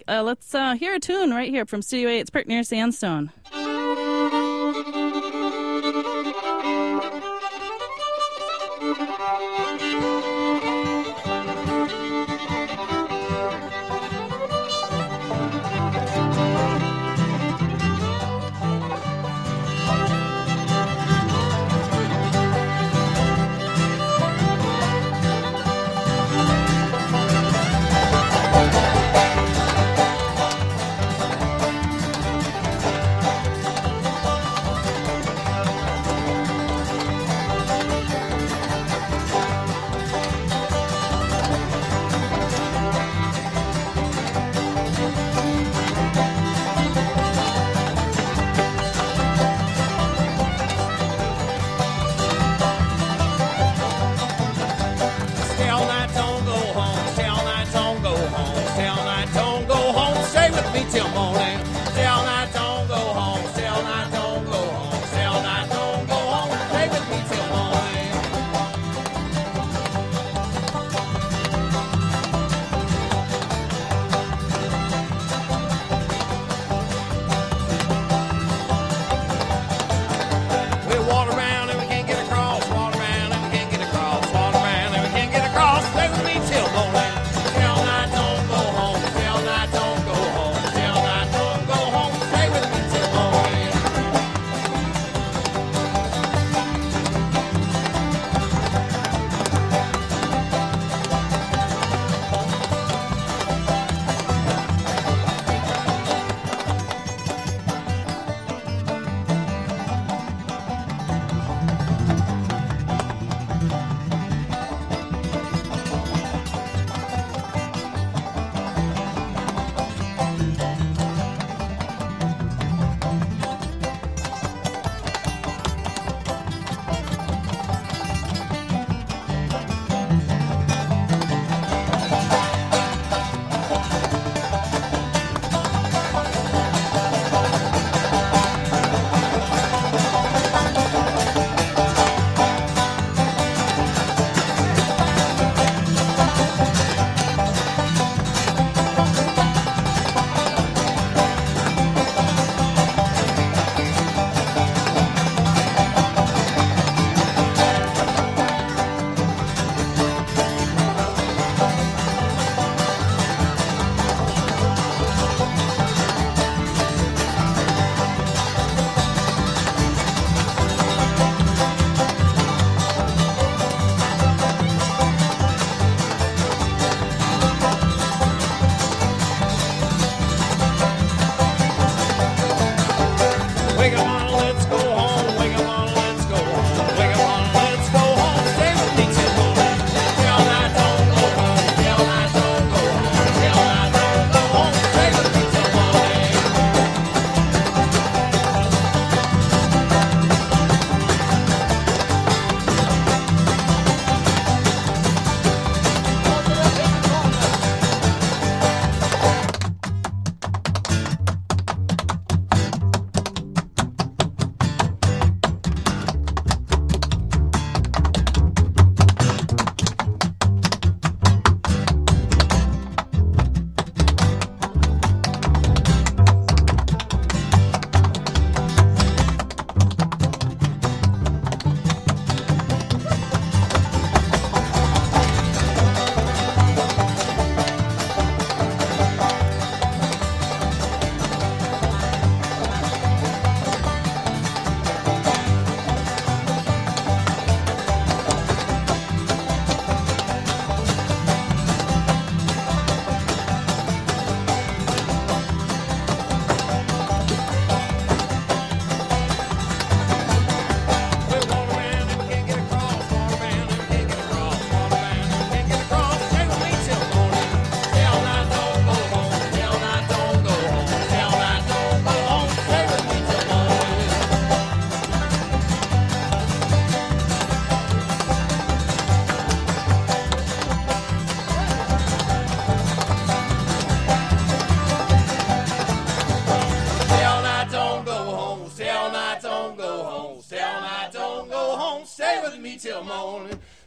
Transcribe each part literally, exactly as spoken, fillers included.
Uh, let's uh, hear a tune right here from Studio A. It's Perk near Sandstone.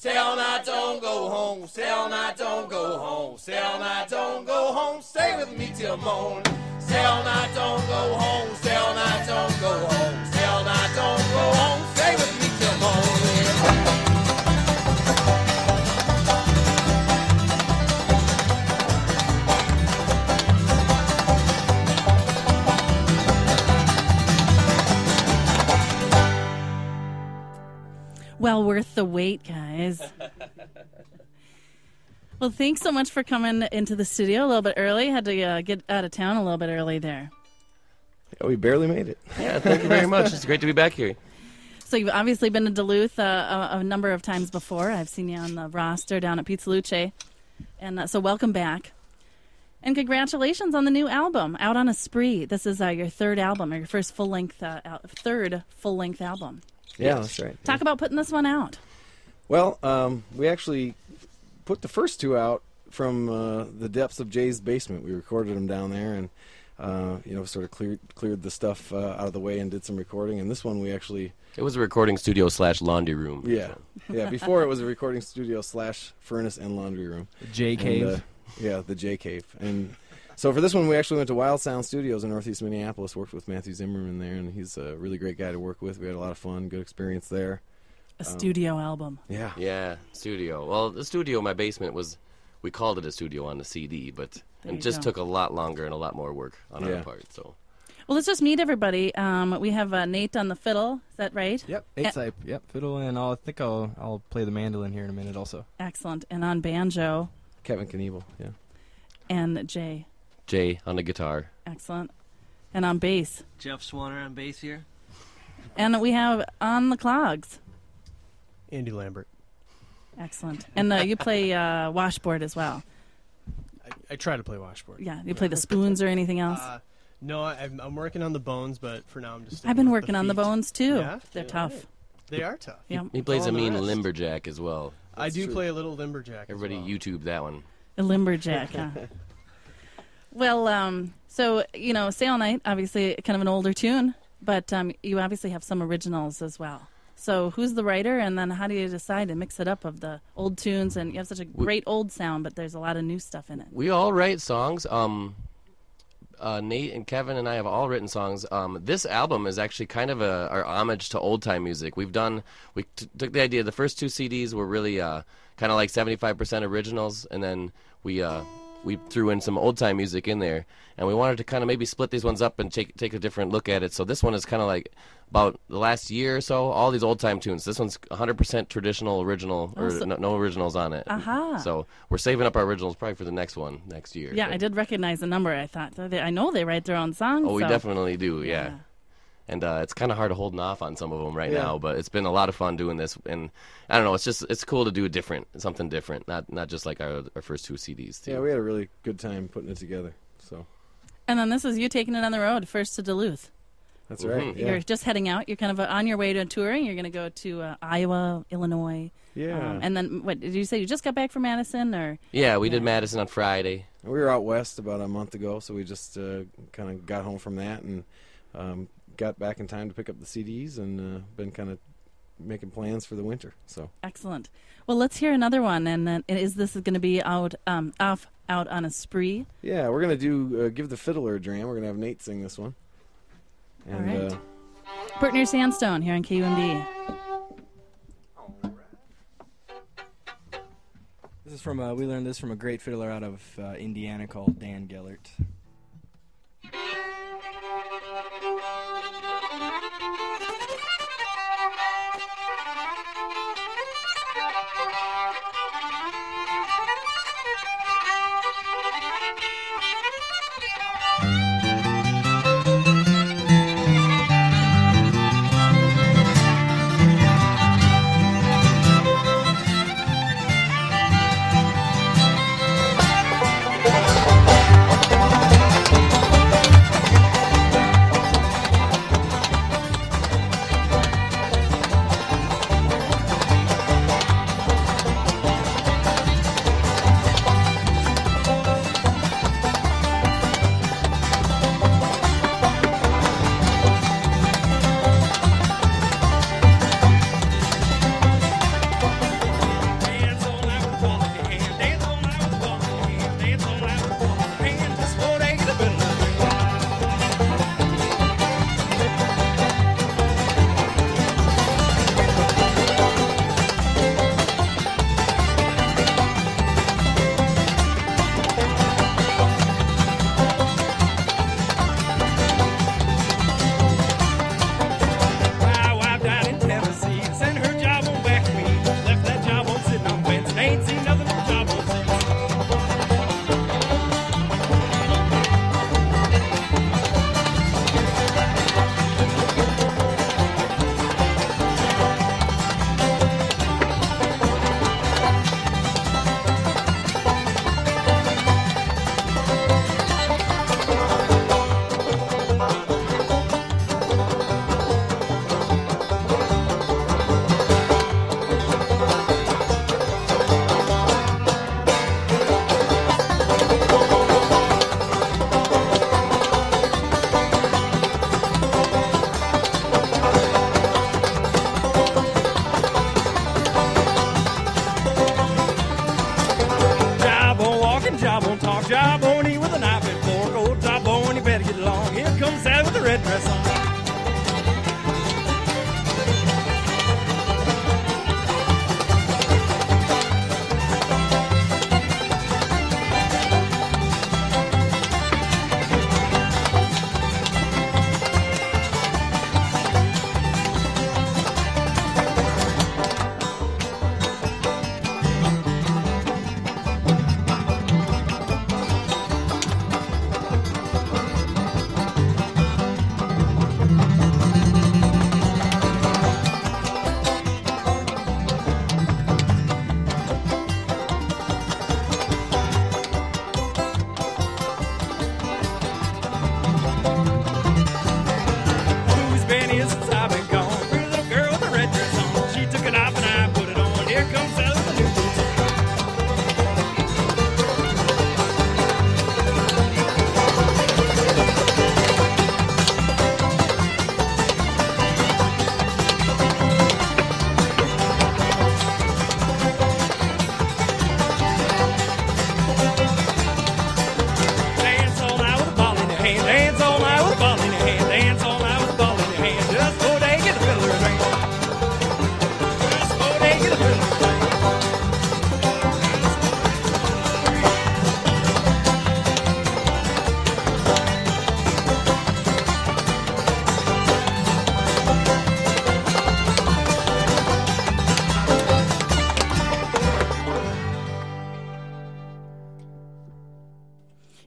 Stay all night, don't go home. Stay all night, don't go home. Stay all night, don't go home. Stay with me till morn. Stay all night, don't go home. Stay all night, don't go home. Stay all night, don't go home. Stay with me till morn. Well worth the wait, guys. Well, thanks so much for coming into the studio a little bit early. Had to uh, get out of town a little bit early there. Yeah, we barely made it. Yeah, thank you very much. It's great to be back here. So you've obviously been to Duluth uh, a, a number of times before. I've seen you on the roster down at Pizza Luce. And uh, so welcome back. And congratulations on the new album, Out on a Spree. This is uh, your third album, or your first full-length, uh, al- third full-length album. Yeah, that's right. Talk yeah. about putting this one out. Well, um, we actually put the first two out from uh, the depths of Jay's basement. We recorded them down there, and uh, you know, sort of cleared cleared the stuff uh, out of the way and did some recording. And this one we actually It was a recording studio slash laundry room. yeah yeah before it was a recording studio slash furnace and laundry room. J Cave. And, uh, yeah, the J Cave. And so for this one, we actually went to Wild Sound Studios in Northeast Minneapolis. Worked with Matthew Zimmerman there, and he's a really great guy to work with. We had a lot of fun, good experience there. A studio album. Yeah. Yeah, studio. Well, the studio in my basement was, we called it a studio on the C D, but There it you just go. took a lot longer and a lot more work on Yeah. our part. So Well, let's just meet everybody. Um, we have uh, Nate on the fiddle. Is that right? Yep, Eh. eight type. Yep, fiddle, and I'll, I think I'll I'll play the mandolin here in a minute also. Excellent. And on banjo, Kevin Knievel, yeah. and Jay. Jay on the guitar. Excellent. And on bass. Jeff Swanner on bass here. And we have on the clogs. Andy Lambert. Excellent. And uh, you play uh, washboard as well. I, I try to play washboard. Yeah. You play the spoons or anything else? Uh, no, I, I'm, I'm working on the bones, but for now I'm just. I've been sticking with working on the feet. bones too. Yeah? They're Yeah, tough. right. They are tough. Yeah. He plays all a the mean rest. lumberjack as well. I do true. play a little limberjack. as Everybody well. YouTube that one. A lumberjack. Huh? Well, um, so you know, Sail Night, obviously kind of an older tune, but um, you obviously have some originals as well. So who's the writer, and then how do you decide to mix it up of the old tunes? And you have such a great old sound, but there's a lot of new stuff in it. We all write songs. Um, uh, Nate and Kevin and I have all written songs. Um, this album is actually kind of a our homage to old time music. We've done. We t- took the idea. The first two C Ds were really uh, kind of like seventy-five percent originals, and then we uh, we threw in some old time music in there. And we wanted to kind of maybe split these ones up and take take a different look at it. So this one is kind of like about the last year or so. All these old time tunes. This one's one hundred percent traditional, original, or Oh, so- no, no originals on it. Aha. So we're saving up our originals probably for the next one next year. Yeah, but- I did recognize the number. I thought they, I know they write their own songs. Oh, we so- definitely do, yeah. Yeah. And uh, it's kind of hard to holding off on some of them right Yeah. now, but it's been a lot of fun doing this. And I don't know, it's just it's cool to do it different, something different, not not just like our our first two C Ds. Too. Yeah, we had a really good time putting it together. So And then this is you taking it on the road, first to Duluth. that's right. Mhm. Yeah. You're just heading out. You're kind of uh, on your way to touring. You're going to go to uh, Iowa, Illinois. yeah. Um, and then, what did you say? You just got back from Madison, or Yeah, we did Yeah. Madison on Friday. we were out west about a month ago, so we just uh, kind of got home from that and um, got back in time to pick up the C Ds and uh, been kind of making plans for the winter. So excellent. Well, let's hear another one. And then, is this going to be out um, off out on a spree? yeah, we're gonna do uh, Give the Fiddler a Dram. We're gonna have Nate sing this one. All And right. uh, Pert Near Sandstone here on K U M D. This is from uh, we learned this from a great fiddler out of uh, Indiana called Dan Gellert. Stay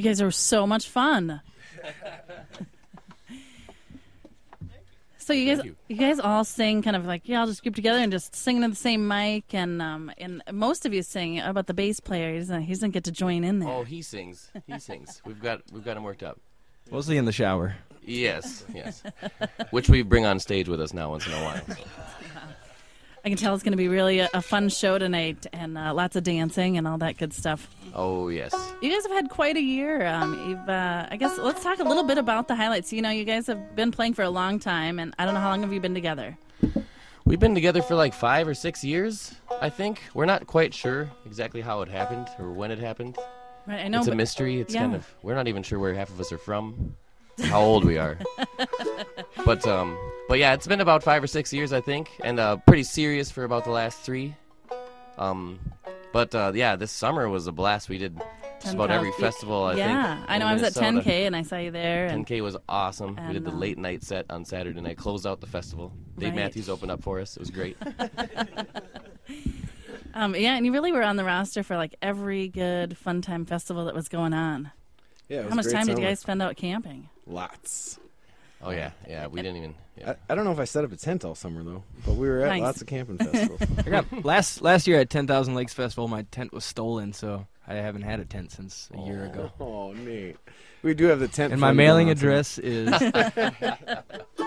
You guys are so much fun. So you guys, Thank you. you guys all sing kind of like, yeah, I'll just group together and just sing into the same mic, and um, and most of you sing. How about the bass player? He doesn't, he doesn't get to join in there. Oh, he sings. He sings. We've got we've got him worked up. Mostly in the shower. Yes, yes. Which we bring on stage with us now once in a while. I can tell it's going to be really a, a fun show tonight, and uh, lots of dancing and all that good stuff. Oh yes. You guys have had quite a year. Um, you've, uh, I guess, let's talk a little bit about the highlights. You know, you guys have been playing for a long time, and I don't know how long have you been together. We've been together for like five or six years, I think. We're not quite sure exactly how it happened or when it happened. Right, I know. It's a but- mystery. It's yeah. kind of we're not even sure where half of us are from, how old we are. But um, but yeah, it's been about five or six years, I think, and uh, pretty serious for about the last three. Um, but uh, yeah, this summer was a blast. We did just about every ten thousand festival. I yeah, think. I know. in I was at Minnesota. ten K, and I saw you there. ten And, K was awesome. we did and, the uh, late night set on Saturday night, closed out the festival. Dave Right. Matthews opened up for us. It was great. um, yeah, and you really were on the roster for like every good fun time festival that was going on. Yeah, it was How much a great time did you summer. guys spend out camping? Lots. Oh yeah, yeah. We didn't even. Yeah. I, I don't know if I set up a tent all summer though, but we were at Nice. lots of camping festivals. I got last last year at ten thousand Lakes Festival, my tent was stolen, so I haven't had a tent since a year ago. Oh, neat. We do have the tent. And my fund mailing going on, so- address is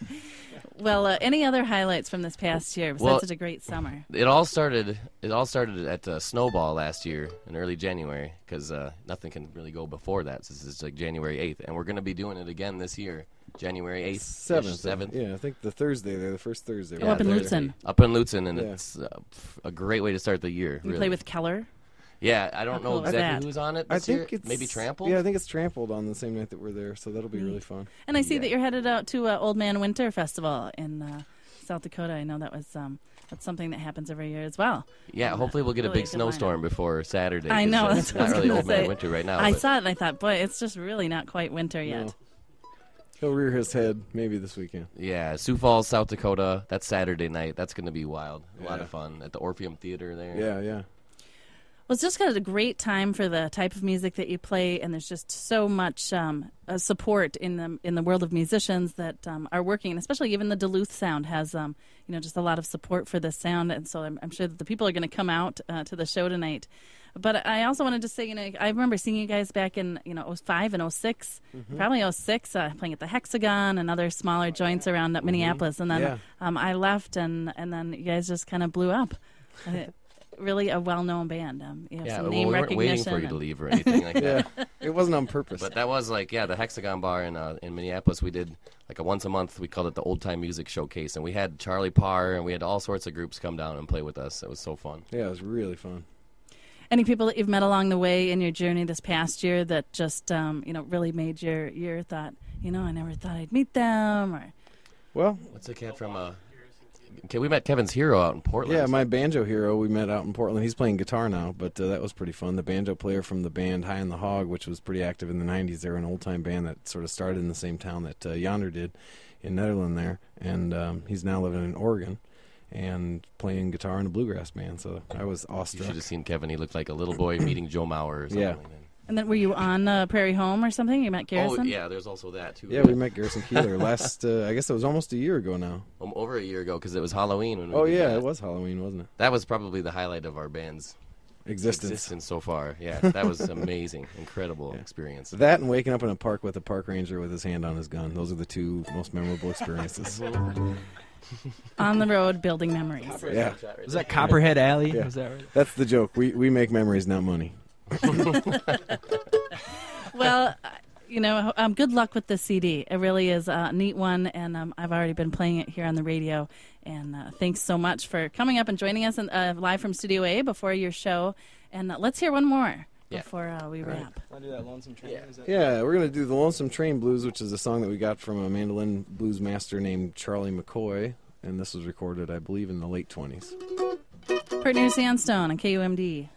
Well, uh, any other highlights from this past year besides Well- such a great summer? It all started. It all started at uh, Snowball last year in early January because uh, nothing can really go before that since it's like January eighth, and we're going to be doing it again this year, January eighth, Seventh. seventh. Yeah, I think the Thursday there, the first Thursday. Oh, up in there. Lutzen. Up in Lutzen, and Yeah. it's uh, f- a great way to start the year. You really. play with Keller. Yeah, I don't How know cool is exactly that? who's on it I this year. think it's Maybe Trampled. Yeah, I think it's Trampled on the same night that we're there, so that'll be Neat. really fun. And I see Yeah. that you're headed out to uh, Old Man Winter Festival in uh, South Dakota. I know that was um, that's something that happens every year as well. Yeah, Um, hopefully we'll get a really big good snowstorm before Saturday. I 'cause, know, uh, that's it's what I was not really gonna old man say. winter right now. I but saw it and I thought, boy, it's just really not quite winter yet. No. He'll rear his head maybe this weekend. Yeah, Sioux Falls, South Dakota. That's Saturday night. That's going to be wild. A lot Yeah. of fun at the Orpheum Theater there. Yeah, yeah. Well, it's just kind of a great time for the type of music that you play, and there's just so much um, uh, support in the in the world of musicians that um, are working, and especially even the Duluth Sound has, um, you know, just a lot of support for this sound, and so I'm, I'm sure that the people are going to come out uh, to the show tonight. But I also wanted to say, you know, I remember seeing you guys back in, you know, oh five and oh six, Mm-hmm. probably oh six, uh, playing at the Hexagon and other smaller joints around Minneapolis, and then Yeah. um, I left, and and then you guys just kind of blew up. Uh, really a well-known band. Um, you have Yeah, some well, name we weren't recognition. waiting for you to and- leave or anything like that. Yeah, it wasn't on purpose. But that was like, yeah, the Hexagon Bar in uh, in Minneapolis. We did like a once a month. We called it the Old Time Music Showcase, and we had Charlie Parr and we had all sorts of groups come down and play with us. It was so fun. Yeah, it was really fun. Any people that you've met along the way in your journey this past year that just um, you know really made your year thought, you know, I never thought I'd meet them, or Well, What's the cat from? Uh, okay, we met Kevin's Hero out in Portland. yeah, my banjo hero we met out in Portland. He's playing guitar now, but uh, that was pretty fun. The banjo player from the band High on the Hog, which was pretty active in the nineties. They were an old-time band that sort of started in the same town that uh, Yonder did in Netherlands there, and um, he's now living in Oregon and playing guitar in a bluegrass band. So I was You awestruck. should have seen Kevin. He looked like a little boy meeting Joe Mauer or something. Yeah. like that. and then were you on uh, Prairie Home or something? You met Garrison. Oh, yeah, there's also that, too. Yeah, we met Garrison Keeler last, uh, I guess it was almost a year ago now. Um, over a year ago because it was Halloween. When we Oh, did yeah, that. it was Halloween, wasn't it? That was probably the highlight of our band's Existence. existence so far. Yeah, that was amazing. Incredible experience. That and waking up in a park with a park ranger with his hand on his gun. Those are the two most memorable experiences. On the road, building memories. Yeah, was that Copperhead Alley? Yeah. Was that right? that's the joke. We we make memories, not money. Well, uh, you know, um, good luck with the C D. It really is a neat one, and um, I've already been playing it here on the radio. And uh, thanks so much for coming up and joining us in, uh, live from Studio A before your show. And uh, let's hear one more Yeah. before uh, we wrap. Want to do that Lonesome Train? Is that- Yeah, we're gonna do the Lonesome Train Blues, which is a song that we got from a mandolin blues master named Charlie McCoy, and this was recorded, I believe, in the late twenties. Partner Sandstone on K U M D.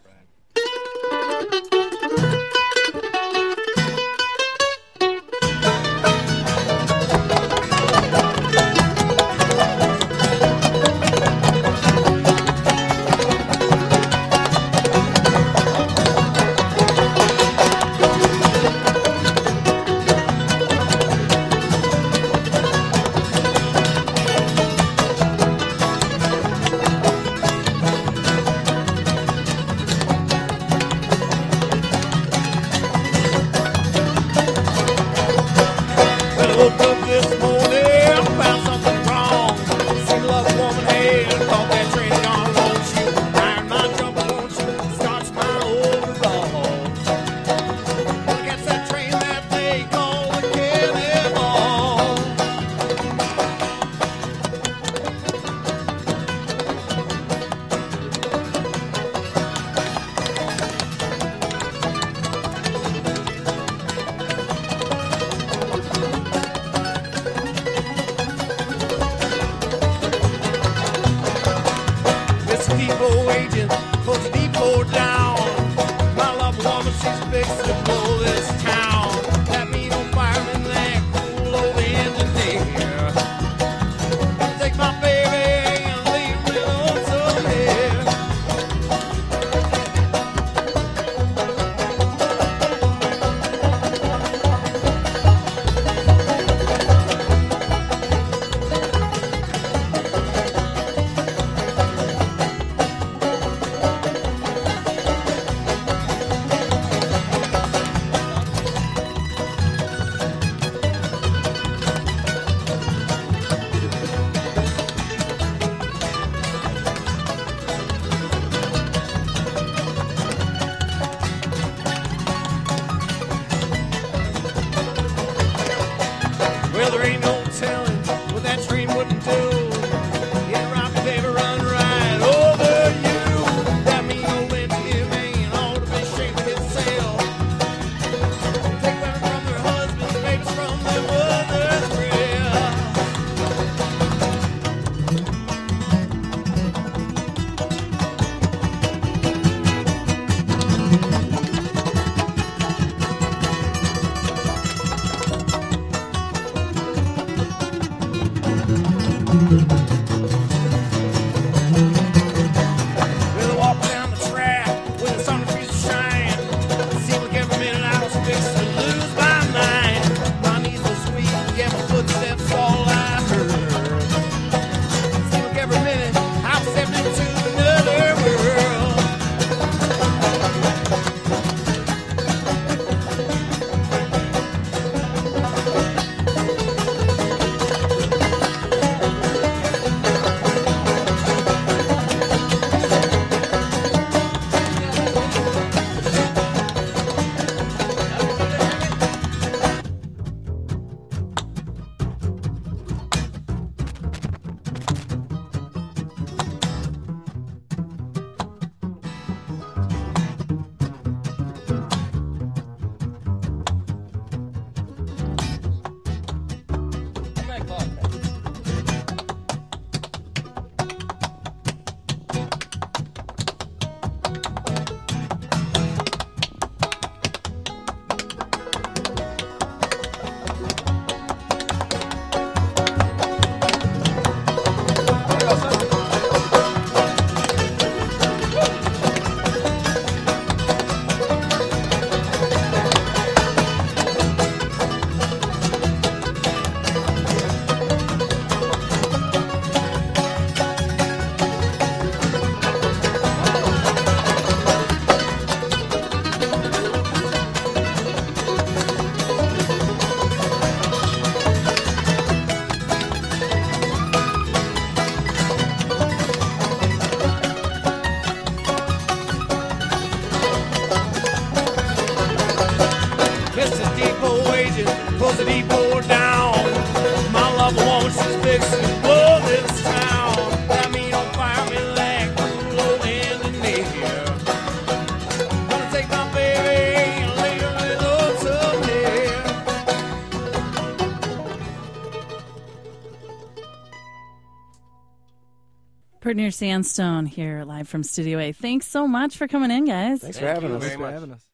Partner Sandstone here live from Studio A. Thanks so much for coming in, guys. Thanks Thank for having you us. very Thanks for much. having us.